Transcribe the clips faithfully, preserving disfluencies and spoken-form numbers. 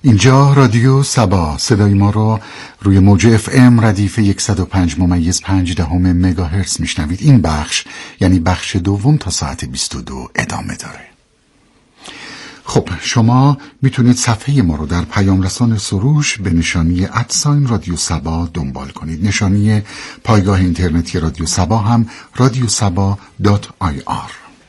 اینجا رادیو سبا، صدای ما رو روی موج اف ام ردیف صد و پنج ممیز پنج دهم مگاهرتز میشنوید. این بخش یعنی بخش دوم تا ساعت بیست و دو ادامه داره. خب شما میتونید صفحه ما رو در پیام رسان سروش به نشانی ادساین رادیو سبا دنبال کنید. نشانی پایگاه اینترنتی رادیو سبا هم رادیو سبا دات آی آر.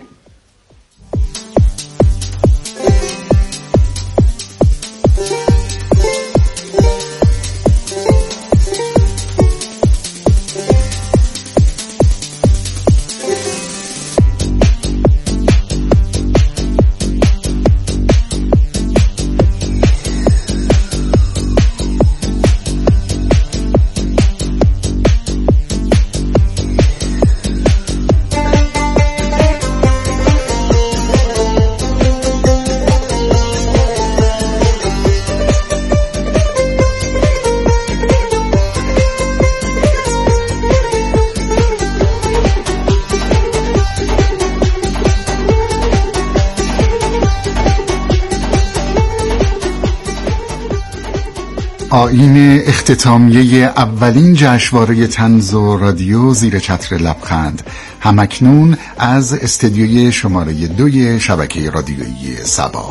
آیین اختتامیه اولین جشنواره طنز و رادیو زیر چتر لبخند همکنون از استدیوی شماره دوی شبکه رادیویی سبا.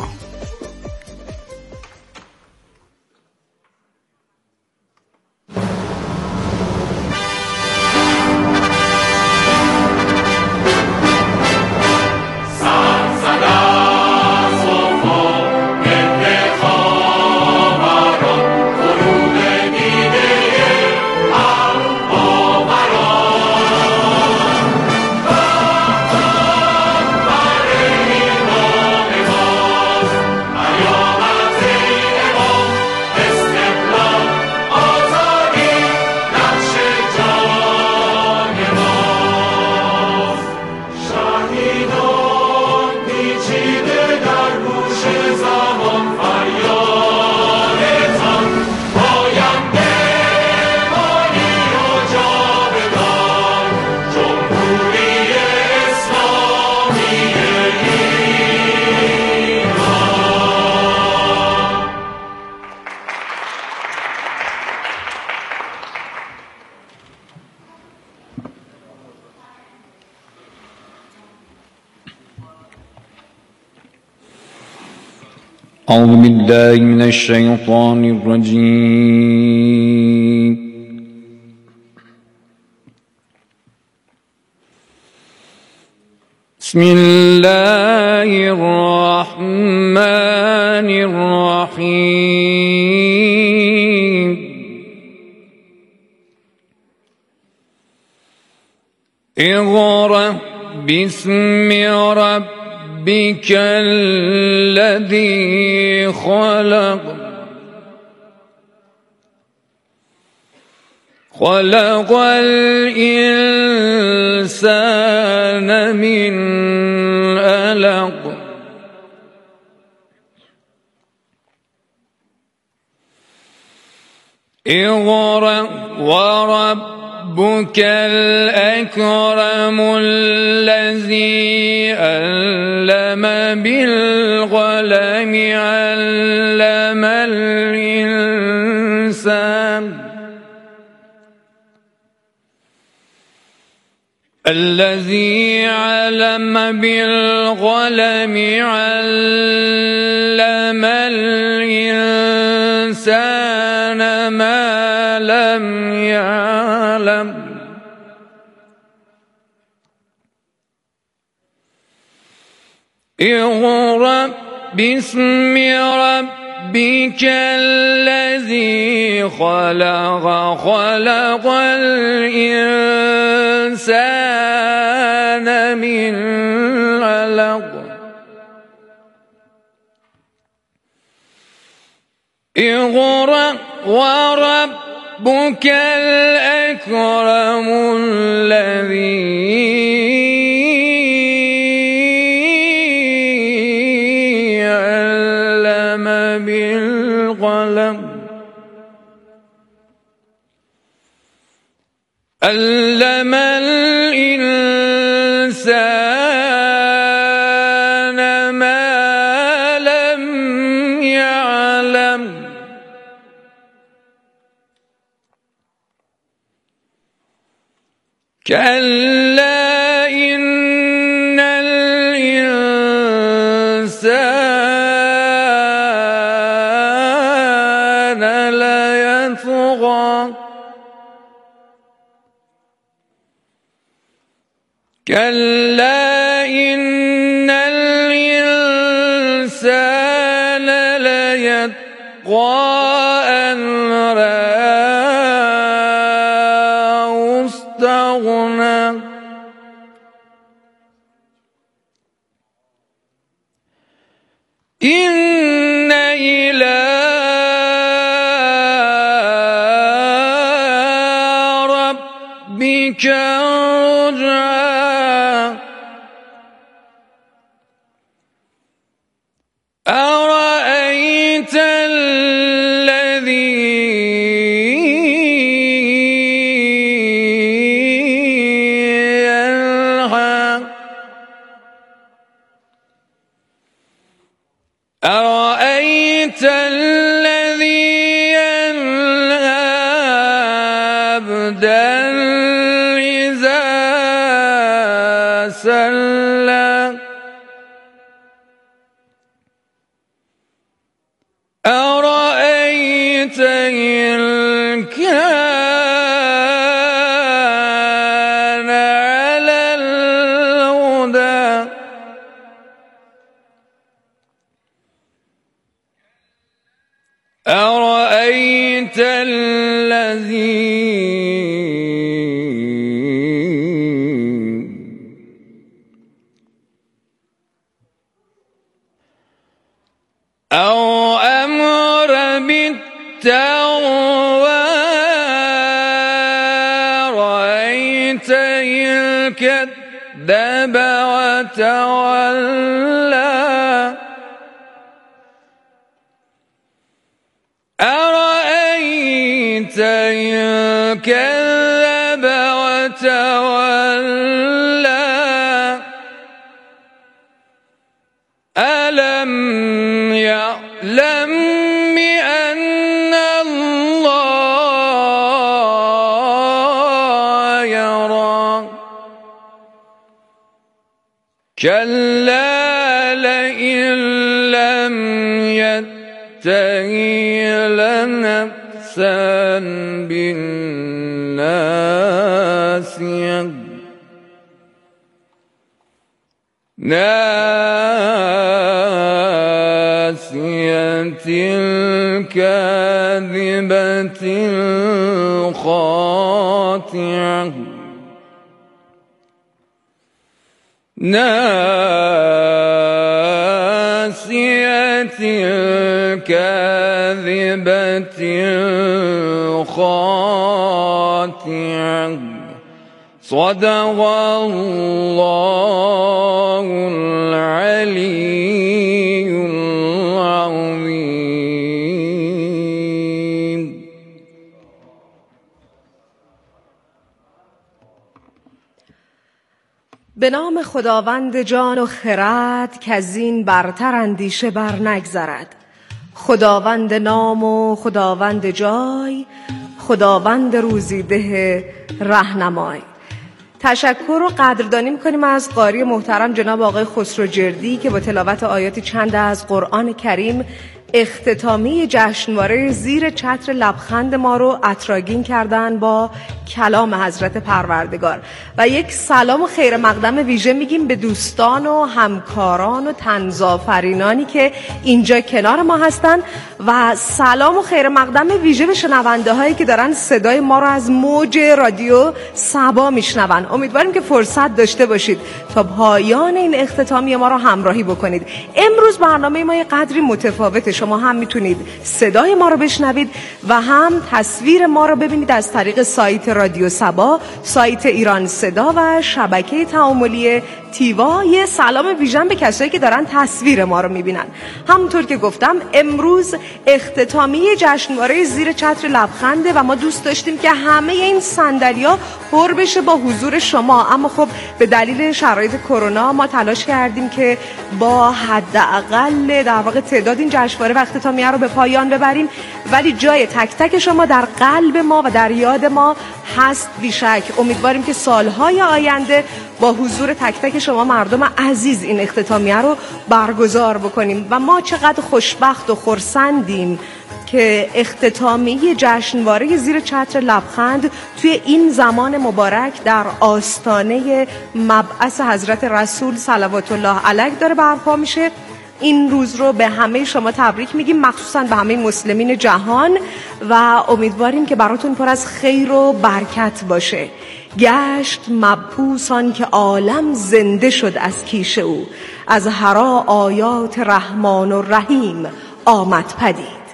أعوذ بالله من الشيطان الرجيم. بسم الله الرحمن الرحيم. اقرأ باسم ربك ربك الذي خلق خلق الإنسان من علق اقرأ وربك الأكرم الذي علم بالقلم علم الإنسان الذي علم بالقلم علم الإنسان ما لم يعلم اقرأ باسم ربك الذي خلق خلق الإنسان من علق اقرأ وربك الأكرم الذي بالقلم علم الإنسان ما لم يعلم كلا إن الإنسان ليطغى كلا إن الإنسان ليطغى أن رآه استغنى إن إلى ربك الرجعى أرأيت الذي ينهى أرأيت الذي ينهى عبدا إذا صلى أرأيت إن كان على الهدى أرأيت الذي أو أمر بالتقوى رأيت إن كذب وتولى أرأيت إن كذب وتولى ألم يعلم بأن الله يرى كلا لئن لم ينته لنفسا بالناصية ناصية كاذبة خاطعة ناصية كاذبة خاطعة صدق الله العلي العظيم. به نام خداوند جان و خرد که از این برتر اندیشه بر نگذرد. خداوند نام و خداوند جای، خداوند روزیده رهنمای. تشکر و قدردانی می‌کنیم از قاری محترم جناب آقای خسروجردی که با تلاوت آیاتی چند از قرآن کریم اختتامی جشنواره زیر چتر لبخند ما رو عطرآگین کردن با کلام حضرت پروردگار. و یک سلام و خیر مقدم ویژه میگیم به دوستان و همکاران و طنزآفرینانی که اینجا کنار ما هستن و سلام و خیر مقدم ویژه به شنونده هایی که دارن صدای ما رو از موج رادیو سبا میشنون. امیدواریم که فرصت داشته باشید تا پایان این اختتامی ما رو همراهی بکنید. امروز برنامه ما یه قدری متفاوته. شما هم میتونید صدای ما رو بشنوید و هم تصویر ما رو ببینید از طریق سایت رادیو سبا، سایت ایران صدا و شبکه تعاملی تیوا. یه سلام ویژن به کسایی که دارن تصویر ما رو میبینن. همونطور که گفتم امروز اختتامی جشنواره زیر چتر لبخنده و ما دوست داشتیم که همه این صندلی‌ها پر بشه با حضور شما، اما خب به دلیل شرایط کرونا ما تلاش کردیم که با حداقل در واقع تعداد این جشنواره و اختتامیه رو به پایان ببریم. ولی جای تک تک شما در قلب ما و در یاد ما هست بیشک. امیدواریم که سالهای آینده با حضور تک تک شما مردم عزیز این اختتامیه رو برگزار بکنیم و ما چقدر خوشبخت و خرسندیم که اختتامیه جشنواره زیر چتر لبخند توی این زمان مبارک در آستانه مبعث حضرت رسول صلوات الله علیه داره برپا میشه. این روز رو به همه شما تبریک میگیم، مخصوصا به همه مسلمین جهان و امیدواریم که براتون پر از خیر و برکت باشه. گشت مبعوثان که عالم زنده شد از کیش او، از هرا آیات رحمان و رحیم آمد پدید.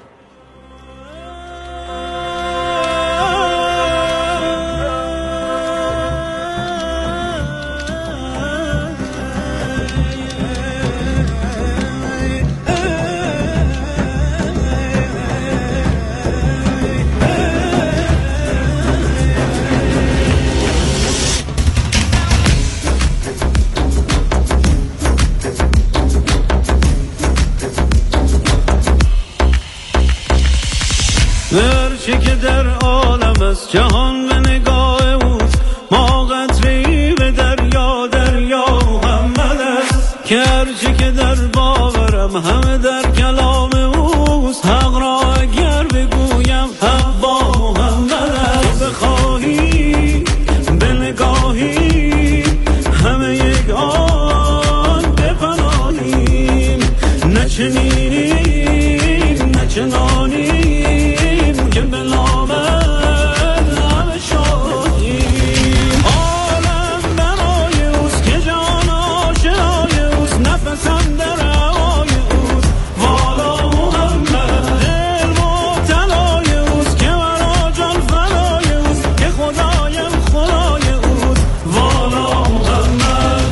هرچه که در عالم است جهان به نگاه اوست، ما قطره‌ای به دریا، دریا محمد است. که هرچه که در باورم همه در کلام اوست، حق را اگر بگویم حق با محمد است. بخواهی به نگاهی همه یک آن بپناهیم، نه چنینیم نه چنانیم که بلامد همه شاهیم. عالم برای اوست که جان آشنای اوست، نفسم در هوای اوست والا محمد. دل مبتلای اوست که مرا جان فدای اوست، که خدایم خدای اوست والا محمد.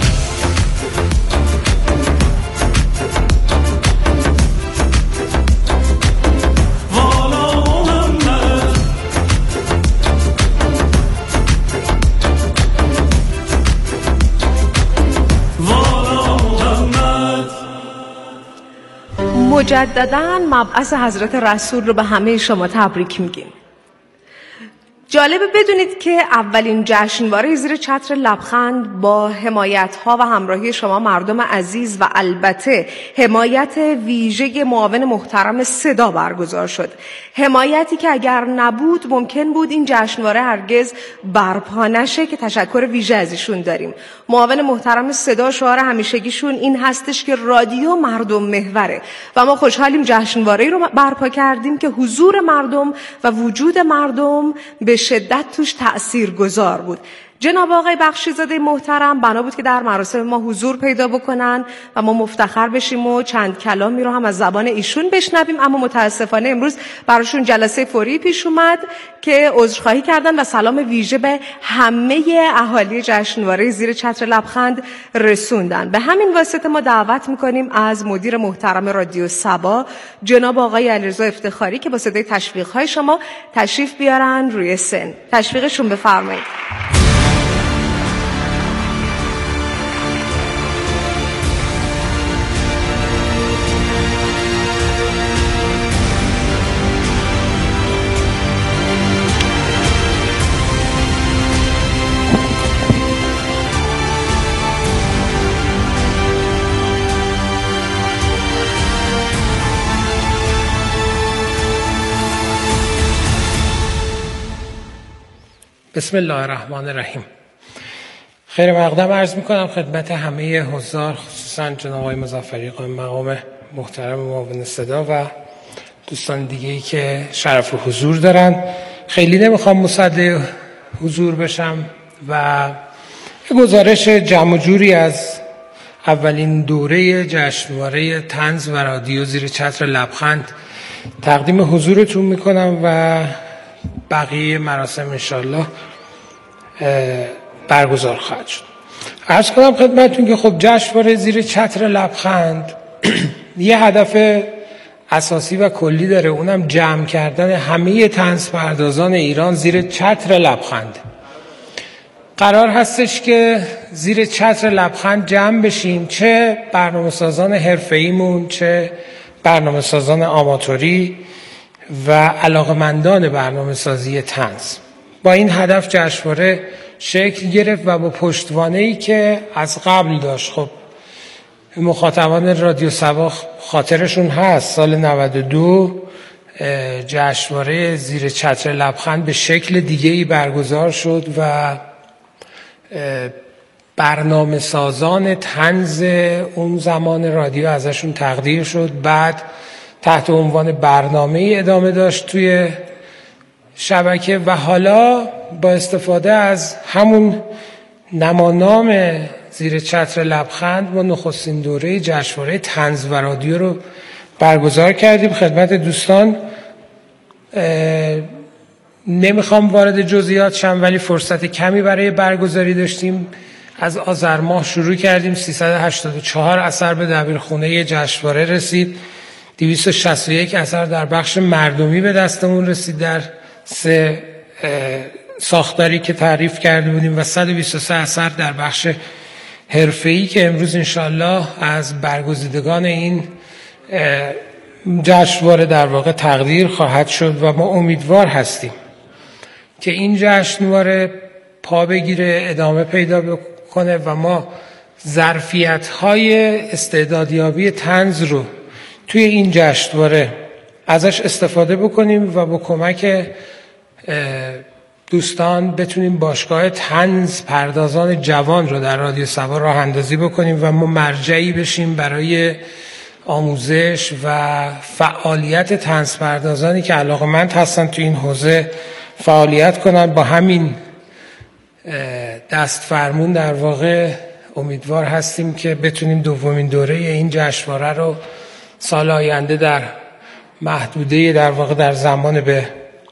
مجدداً مبعث حضرت رسول رو به همه شما تبریک میگیم. جالبه بدونید که اولین جشنواره زیر چتر لبخند با حمایت‌ها و همراهی شما مردم عزیز و البته حمایت ویژه معاون محترم صدا برگزار شد. حمایتی که اگر نبود ممکن بود این جشنواره هرگز برپا نشه، که تشکر ویژه از ایشون داریم. معاون محترم صدا شعار همیشگیشون این هستش که رادیو مردم محوره و ما خوشحالیم جشنواره‌ای رو برپا کردیم که حضور مردم و وجود مردم به شدت توش تأثیر گذار بود. جناب آقای بخشیزاده محترم بنا بود که در مراسم ما حضور پیدا بکنن و ما مفتخر بشیم و چند کلامی رو هم از زبان ایشون بشنویم، اما متاسفانه امروز براشون جلسه فوری پیش اومد که عذرخواهی کردن و سلام ویژه به همه اهالی جشنواره زیر چتر لبخند رسوندن. به همین واسطه ما دعوت میکنیم از مدیر محترم رادیو سبا جناب آقای علیرضا افتخاری که با صدای تشویق‌های شما تشریف بیارن روی سن. تشویقشون بفرمایید. بسم الله الرحمن الرحیم. خیر مقدم عرض میکنم خدمت همه حضار، خصوصا جناب آقای مظفری قائم مقام محترم معاون صدا و دوستان دیگه‌ای که شرف و حضور دارن. خیلی نمیخوام مصدق حضور بشم و یه گزارش جمع و جوری از اولین دوره جشنواره طنز و رادیو زیر چتر لبخند تقدیم حضورتون میکنم و بقیه مراسم انشالله برگزار خواهد شد. عرض کنم خدمتتون که خب جشنواره زیر چتر لبخند یه هدف اساسی و کلی داره، اونم جمع کردن همه طنز پردازان ایران زیر چتر لبخند. قرار هستش که زیر چتر لبخند جمع بشیم، چه برنامه سازان حرفه‌ایمون چه برنامه سازان آماتوری و علاقمندان برنامه سازی طنز. با این هدف جشنواره شکل گرفت و با پشتوانه‌ای که از قبل داشت. خب مخاطبان رادیو سبا خاطرشون هست سال نود و دو جشنواره زیر چتر لبخند به شکل دیگه‌ای برگزار شد و برنامه سازان طنز اون زمان رادیو ازشون تقدیر شد. بعد تحت عنوان برنامه‌ای ادامه داشت توی شبکه و حالا با استفاده از همون نمانام زیر چتر لبخند ما نخستین دوره جشنواره طنز و رادیو رو برگزار کردیم. خدمت دوستان نمیخوام وارد جزئیات شم، ولی فرصت کمی برای برگزاری داشتیم. از آذر ماه شروع کردیم، سیصد و هشتاد و چهار اثر به دبیرخونه جشنواره رسید، دویست و شصت و یک اثر در بخش مردمی به دستمون رسید در سه ساختاری که تعریف کرده بودیم و صد و بیست و سه اثر در بخش حرفه‌ای که امروز انشالله از برگزیدگان این جشنواره در واقع تقدیر خواهد شد و ما امیدوار هستیم که این جشنواره پا بگیره، ادامه پیدا بکنه و ما ظرفیت‌های استعدادیابی طنز رو توی این جشنواره ازش استفاده بکنیم و با کمک دوستان بتونیم باشگاه طنز پردازان جوان رو در رادیو سبا راه اندازی بکنیم و ما مرجعی بشیم برای آموزش و فعالیت طنز پردازانی که علاقه‌مند هستن تو این حوزه فعالیت کنن. با همین دست فرمون در واقع امیدوار هستیم که بتونیم دومین دوره این جشنواره رو سال آینده در محدوده در واقع در زمان به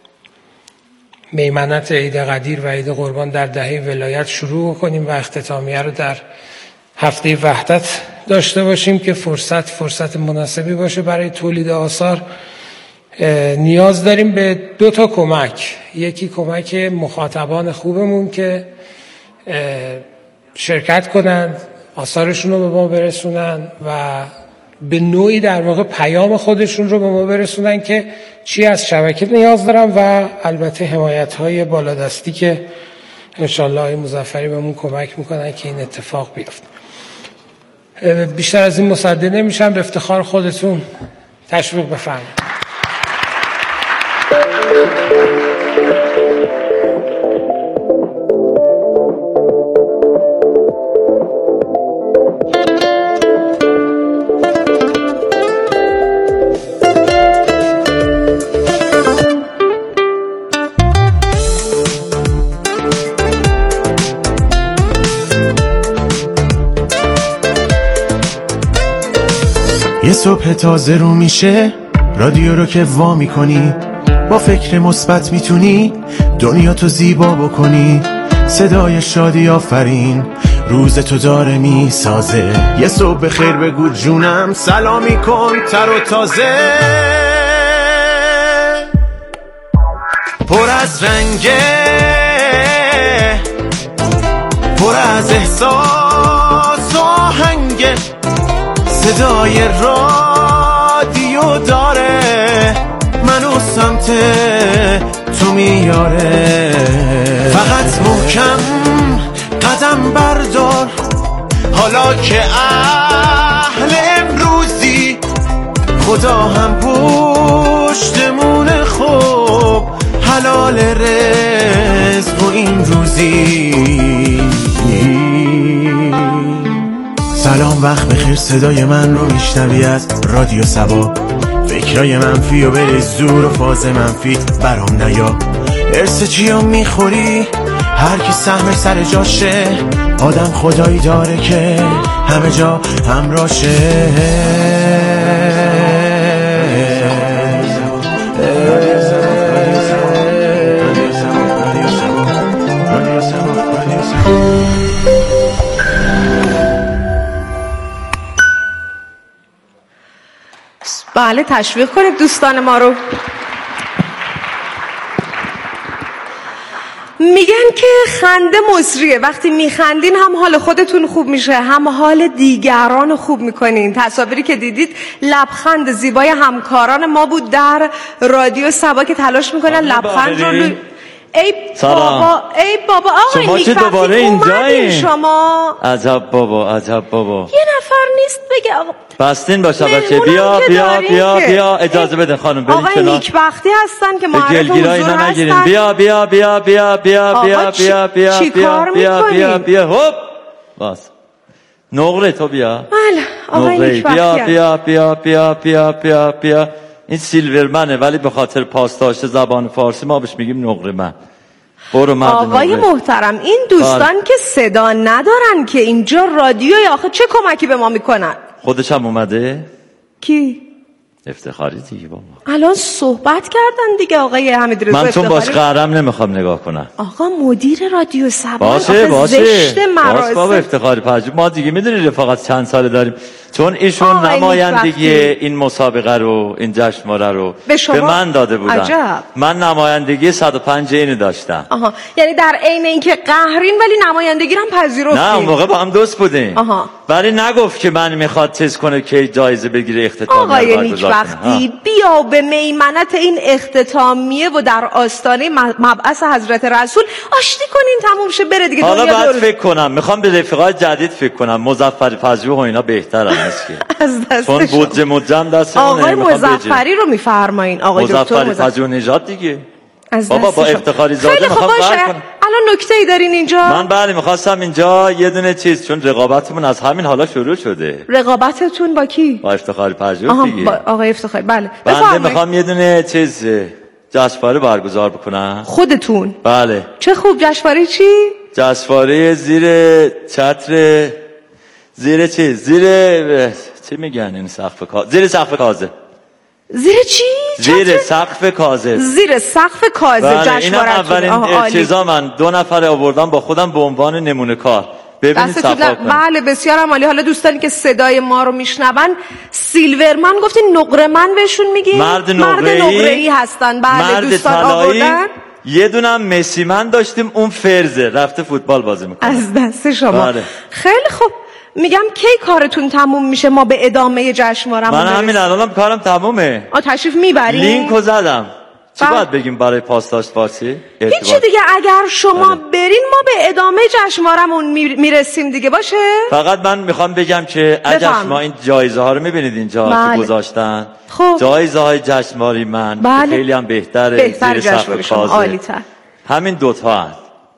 میمنت عید قدیر و عید قربان در دهه ولایت شروع کنیم و اختتامیه رو در هفته وحدت داشته باشیم که فرصت فرصت مناسبی باشه برای تولید آثار. نیاز داریم به دو تا کمک. یکی کمک مخاطبان خوبمون که شرکت کنند، آثارشون رو به ما برسونن و به نوعی در واقع پیام خودشون رو به ما برسونن که چی از شبکه نیاز دارن و البته حمایت‌های بالادستی که انشالله آقای مظفری بهمون کمک میکنن که این اتفاق بیفته. بیشتر از این مصدق نمیشم، به افتخار خودتون تشویق بفرمایید. یه صبح تازه رو میشه، رادیو رو که وا میکنی، با فکر مثبت میتونی دنیا تو زیبا بکنی. صدای شادی آفرین روز تو داره میسازه. یه صبح خیر بگو جونم، سلامی کن تر و تازه. پر از رنگه، پر از احساس و آهنگه، صدای رادیو داره منو سمت تو میاره. فقط محکم قدم بردار، حالا که اهل امروزی، خدا هم پشتمون خوب حلال رزق و این روزی. سلام وقت بخیر، صدای من رو میشنوی از رادیو سبا. فکرای منفی و بریز دور و فاز منفی برام نیا. ارس چی رو میخوری؟ هر کی سهم سر جاشه، آدم خدایی داره که همه جا همراشه. بله، تشویق کنید دوستان ما رو. میگن که خنده مصریه، وقتی میخندین هم حال خودتون خوب میشه هم حال دیگران خوب میکنین. تصاویری که دیدید لبخند زیبای همکاران ما بود در رادیو صبا که تلاش میکنن لبخند رو روی... ای بابا ای بابا آقای نیکبختی اومدین شما. عجب بابا عجب بابا، یه نفر نیست بگه آقا بستین با شبکه. بیا بیا بیا بیا اجازه بده خانم برید کنار. آقای نیکبختی هستن که معرف حضور هستن. بیا بیا بیا بیا بیا بیا بیا بیا چی کار بیا بیا میکنین؟ بیا هوب باز نقره تو بیا. بله آقای نیکبختی بیا بیا بیا بیا بیا بیا بیا. این سیلورمنه ولی به خاطر پاسداشت زبان فارسی ما بهش میگیم نقره من. برو مرد آقای نقره. محترم این دوستان که صدا ندارن که اینجا رادیوی آخه چه کمکی به ما میکنن؟ خودش هم اومده؟ کی؟ افتخاری دیگه بابا. الان صحبت کردن دیگه آقای حمیدرضا من افتخاری. چون باش قهرم نمیخوام نگاه کنم. آقا مدیر رادیو صبا باشه باشه زشت مراسم. بابا افتخاری پژوه ما دیگه میدونی رفاقت چند ساله داریم، چون ایشون نمایندگی این مسابقه رو این جشنواره رو به, به من داده بودن. عجب. من نمایندگی صد و پنج اینو داشتم. آها یعنی در عین اینکه قهرین ولی نمایندگی هم پذیرفتین. نه اون موقع با هم دوست بودیم. آها. ولی نگفت که من میخواد تست کنه که جایزه بگیره اختتامیه. آقای نیکبختی بیا به میمنت این اختتامیه و در آستانه مبعث حضرت رسول آشتی کنین تموم شه بره دیگه. حالا بعد فکر کنم میخوام به رفیقای جدید فکر کنم. مظفری پژوه و اینا بهترن است که از دست چون بودجه مجم دستمونه. آقای مظفری رو میفرمایین آقای دکتر مظفری پژوه نژاد دیگه. بابا با افتخاری زاده میخوام باشه. الان نکته ای دارین اینجا؟ من بله میخواستم اینجا یه دونه چیز، چون رقابتمون از همین حالا شروع شده. رقابتتون با کی؟ با افتخاری پژوه دیگه. با آقای افتخاری بله. بنده میخوام یه دونه چیز جشنواره برگزار بکنم. خودتون؟ بله. چه خوب. جشنواره چی؟ جشنواره زیر چتر زیر چیز زیر چی میگن این سقف کاز زیر سقف کازه. زیر چی؟ زیر سقف کازه. زیر سقف کازه جشنواره‌تون. اولین چیزا من دو نفر آوردم با خودم به عنوان نمونه کار. ببینید صفا کنید. بله بسیار عالی. حالا دوستانی که صدای ما رو میشنون سیلورمن گفتین نقره‌من بهشون میگین؟ مرد نقره‌ای هستن. بله دوستان آوردن. یه دونم مسی من داشتیم اون فرزه رفته فوتبال بازی میکنه. از دست شما. بله. خیلی خوب. میگم کی کارتون تموم میشه ما به ادامه جشنواره؟ من همین الانم کارم تمومه. آ تشریف میبرین؟ لینکو زدم. چی باید بگیم برای پاسداشت فارسی؟ هیچی دیگه. اگر شما بله. برین ما به ادامه جشنوارهمون میرسیم دیگه. باشه فقط من میخوام بگم که اگر شما این جایزه ها رو میبینید اینجا بله. که گذاشتن خب. جایزه های جشنواره من بله. خیلی هم بهتره. بهتر زیر سقف کازه همین دوتا هست.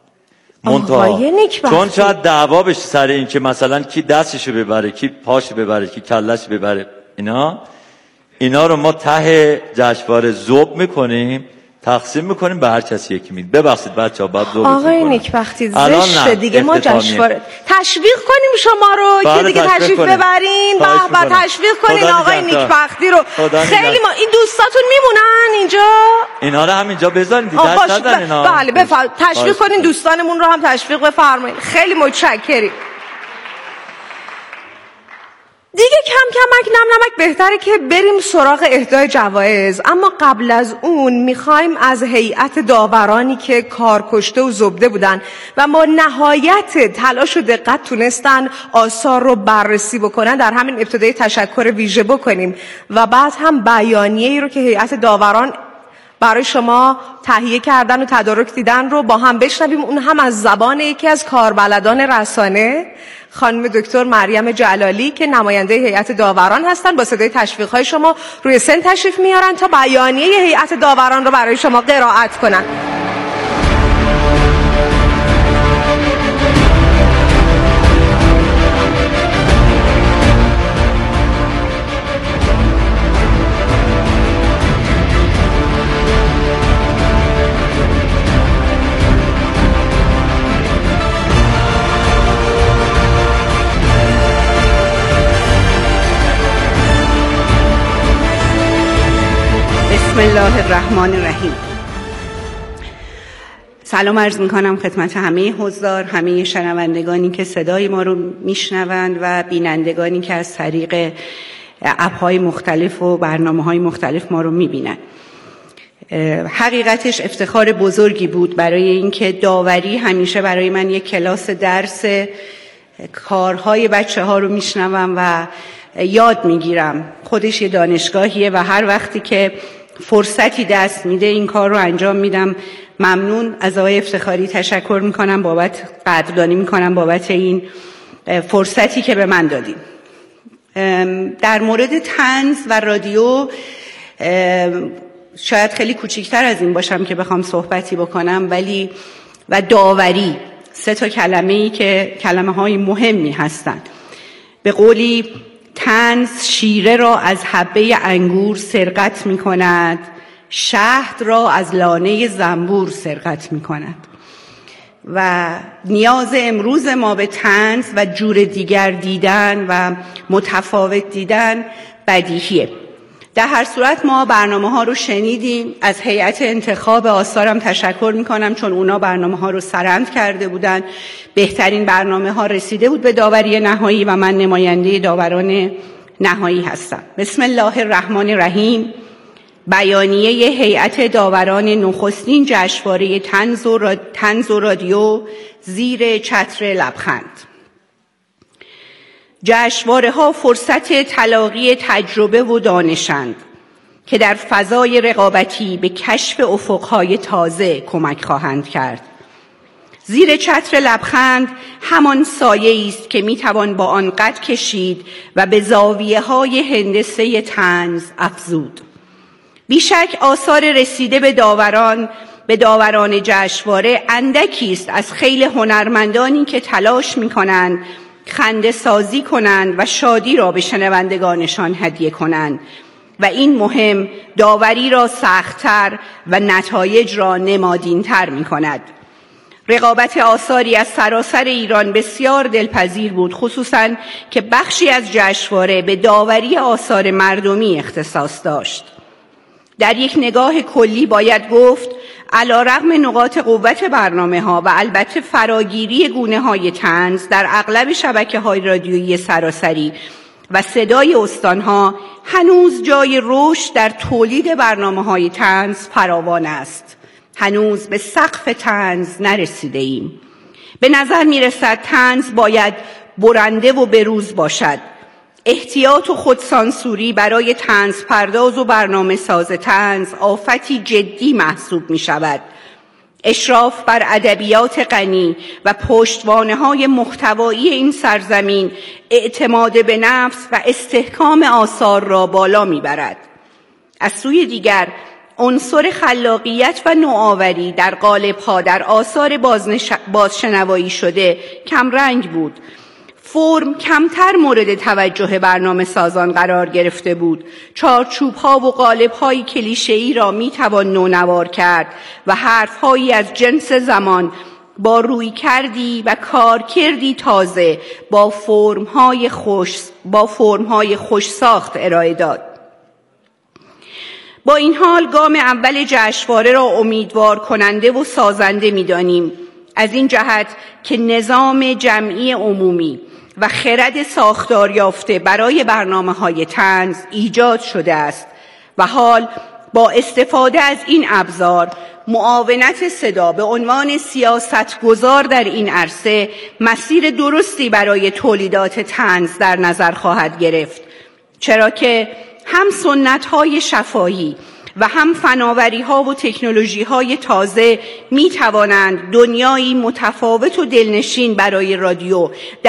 منتها چون شاید دعوا بشه سر این که مثلا کی دستشو ببره کی پاشو ببره کی کلهشو ببره، اینا اینا رو ما ته جشنواره ذوب میکنیم تقسیم میکنیم به هر کسی یکی میدیم. ببخشید بچه‌ها بعد ذوب میکنیم. آقای نیکبختی زشت دیگه. ما جشنواره تشویق کنیم شما رو که دیگه تشریف ببرین. به به تشویق کنین آقای نیکبختی رو. خیلی ما این دوستاتون میمونن اینجا. اینا رو همینجا بذارین دیگه دست ندن اینا. بله بفرمایید تشویق کنین دوستانمون رو هم تشویق بفرمایید. خیلی متشکریم. دیگه کم کمک نم نمک بهتره که بریم سراغ اهدای جوایز. اما قبل از اون میخوایم از هیئت داورانی که کار کشته و زبده بودن و با نهایت تلاش و دقت تونستن آثار رو بررسی بکنن در همین ابتدای تشکر ویژه بکنیم و بعد هم بیانیه‌ای رو که هیئت داوران برای شما تهیه کردن و تدارک دیدن رو با هم بشنویم. اون هم از زبان یکی از کاربلدان رسانه خانم دکتر مریم جلالی که نماینده هیئت داوران هستن. با صدای تشویق‌های شما روی سن تشریف میارن تا بیانیه هیئت داوران رو برای شما قرائت کنن. بسم الله الرحمن الرحیم. سلام عرض میکنم خدمت همه حضار، همه شنوندگانی که صدای ما رو میشنوند و بینندگانی که از طریق اپ‌های مختلف و برنامه‌های مختلف ما رو میبینند. حقیقتش افتخار بزرگی بود برای اینکه داوری همیشه برای من یک کلاس درس کارهای بچه ها رو میشنوم و یاد میگیرم. خودش یه دانشگاهیه و هر وقتی که فرصتی دست میده این کار رو انجام میدم. ممنون از آقای افتخاری تشکر میکنم بابت قدردانی میکنم بابت این فرصتی که به من دادیم. در مورد طنز و رادیو شاید خیلی کوچیکتر از این باشم که بخوام صحبتی بکنم، ولی و داوری سه تا کلمه‌ای که کلمه های مهمی هستند. به قولی طنز شیره را از حبه انگور سرقت می کند، شهد را از لانه زنبور سرقت می کند. و نیاز امروز ما به طنز و جور دیگر دیدن و متفاوت دیدن بدیهیه. در هر صورت ما برنامه ها رو شنیدیم. از هیئت انتخاب آثارم تشکر میکنم چون اونا برنامه ها رو سرند کرده بودن. بهترین برنامه ها رسیده بود به داوری نهایی و من نماینده داوران نهایی هستم. بسم الله الرحمن الرحیم. بیانیه هیئت داوران نخستین جشنواره طنز و, را... طنز و رادیو زیر چتر لبخند. جشنواره ها فرصت تلاقی تجربه و دانشند که در فضای رقابتی به کشف افقهای تازه کمک خواهند کرد. زیر چتر لبخند همان سایه است که میتوان با آن قد کشید و به زاویه های هندسه طنز افزود. بیشک آثار رسیده به داوران به داوران جشنواره اندکی است از خیل هنرمندانی که تلاش میکنند خنده سازی کنند و شادی را به شنوندگانشان هدیه کنند و این مهم داوری را سخت‌تر و نتایج را نمادین‌تر می‌کند. رقابت آثاری از سراسر ایران بسیار دلپذیر بود، خصوصاً که بخشی از جشنواره به داوری آثار مردمی اختصاص داشت. در یک نگاه کلی باید گفت علی‌رغم نقاط قوت برنامه‌ها و البته فراگیری گونه‌های طنز در اغلب شبکه‌های رادیویی سراسری و صدای استان‌ها، هنوز جای رشد در تولید برنامه‌های طنز فراوان است. هنوز به سقف طنز نرسیده ایم. به نظر می‌رسد طنز باید برنده و بروز باشد. احتیاط و خودسانسوری برای طنز پرداز و برنامه ساز طنز آفتی جدی محسوب می شود. اشراف بر ادبیات غنی و پشتوانه‌های محتوایی این سرزمین اعتماد به نفس و استحکام آثار را بالا می برد. از سوی دیگر عنصر خلاقیت و نوآوری در قالب‌ها در آثار بازنش... بازشنوایی شده کمرنگ بود. فرم کمتر مورد توجه برنامه سازان قرار گرفته بود. چارچوب ها و قالب های کلیشه‌ای را می توان نونوار کرد و حرف هایی از جنس زمان با روی کردی و کار کردی تازه با فرم های خوش با فرم های خوش ساخت ارائه داد. با این حال گام اول جشنواره را امیدوار کننده و سازنده می دانیم، از این جهت که نظام جمعی عمومی و خرد ساختار یافته برای برنامه‌های طنز ایجاد شده است و حال با استفاده از این ابزار معاونت صدا به عنوان سیاستگزار در این عرصه مسیر درستی برای تولیدات طنز در نظر خواهد گرفت، چرا که هم سنت‌های شفاهی و هم فناوری‌ها و تکنولوژی‌های تازه می‌توانند دنیایی متفاوت و دلنشین برای رادیو